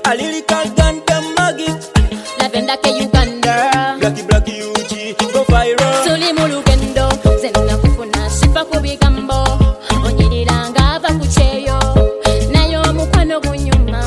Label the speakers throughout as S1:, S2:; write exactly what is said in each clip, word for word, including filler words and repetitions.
S1: Alilika ganda magi
S2: Lavenda ke Uganda
S1: Blacky blacky uchi go viral
S2: Tuli mulugendo Zenna kufuna sifa kubigambo Onyiranga ava kucheyo Nayo mukwano gunyuma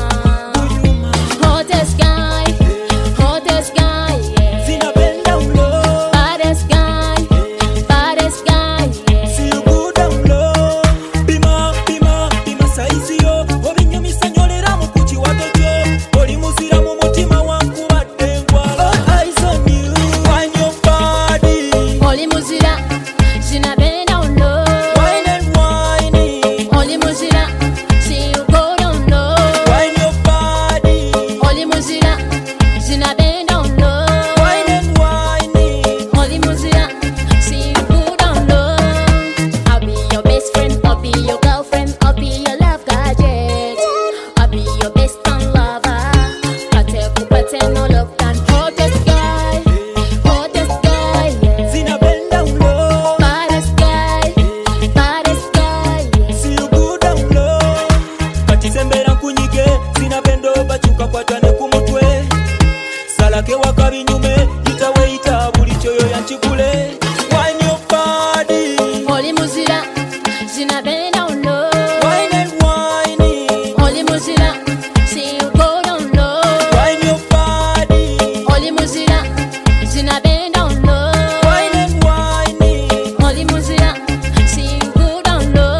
S2: Hottest guy Hottest guy yeah.
S1: Zina bend down low
S2: Baddest guy Baddest guy yeah.
S1: See you go down low Bima, bima, bima saizi yo Obinyumisa nyolera mu kuchi watojo Oli muzira mu mutima wangu batengwa All eyes on you, wine your body
S2: Oli muzira Zina bend down low
S1: Wine and whining
S2: Oli muzira See you go down low
S1: Wine your body
S2: Oli muzira Zina bend down low
S1: Wine and whining
S2: Oli muzira See you go down low I'll be your best friend I'll be your girlfriend I'll be your love gadget I'll be your best and lover Pate kupate no love than hottest guy Hottest guy yeah.
S1: Zina bend down low
S2: Baddest guy Baddest guy yeah.
S1: See you go down low Kati sembera nkunyige Zina bendo bachuka kwatane kumutwe Salake wakabinyume Itawe ita buli choyo yanchikule Wine your body
S2: Oli muzira Zina bend down low
S1: Wine and whining
S2: Oli muzira See you go down low
S1: Wine your body
S2: Oli muzira Zina bend down low
S1: Wine and whining
S2: Oli muzira See you go down low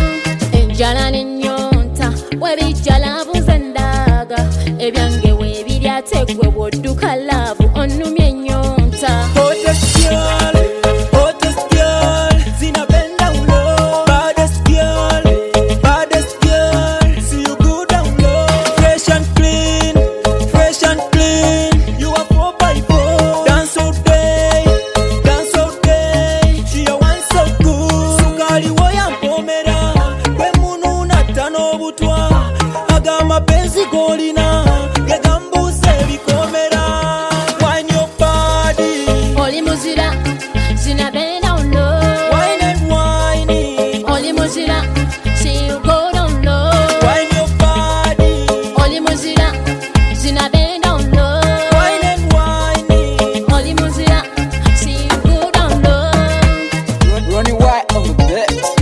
S2: Enjala n'ennyonta webijjala buzendaga ebyange weebirya tegwe bw'odduka laavu onnumya ennyonta
S1: Hottest girl Hottest girl Zina bend down low Baddest girl Baddest girl See you go down low Fresh and clean Fresh and clean You are four by four Dance all day Dance all day She a one so good Sukali woya mpomera Kwe munu natano obutwa Agama penzi golina Gegambuse bikomera Wine your body
S2: Oli muzira Zina bend down low
S1: Wine and whining
S2: Oli muzira See you go down low
S1: Wine your body
S2: Oli muzira Zina bend down low
S1: Wine and whining
S2: Oli muzira See you go down low
S3: Ronnie White on the beat.